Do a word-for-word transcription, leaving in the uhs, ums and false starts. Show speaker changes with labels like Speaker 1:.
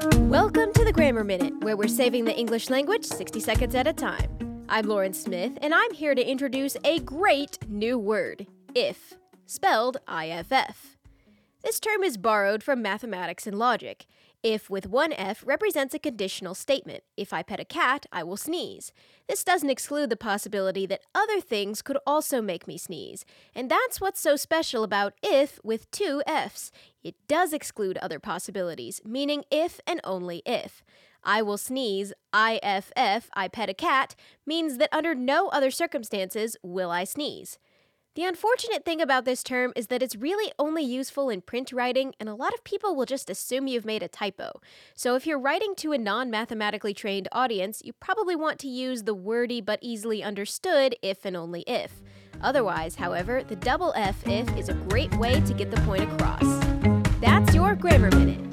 Speaker 1: Welcome to the Grammar Minute, where we're saving the English language sixty seconds at a time. I'm Lauren Smith, and I'm here to introduce a great new word, if, spelled I F F. This term is borrowed from mathematics and logic. If with one F represents a conditional statement. If I pet a cat, I will sneeze. This doesn't exclude the possibility that other things could also make me sneeze. And that's what's so special about if with two Fs. It does exclude other possibilities, meaning if and only if. I will sneeze, I F F, I pet a cat, means that under no other circumstances will I sneeze. The unfortunate thing about this term is that it's really only useful in print writing, and a lot of people will just assume you've made a typo. So if you're writing to a non-mathematically trained audience, you probably want to use the wordy but easily understood if and only if. Otherwise, however, the double F if is a great way to get the point across. That's your Grammar Minute.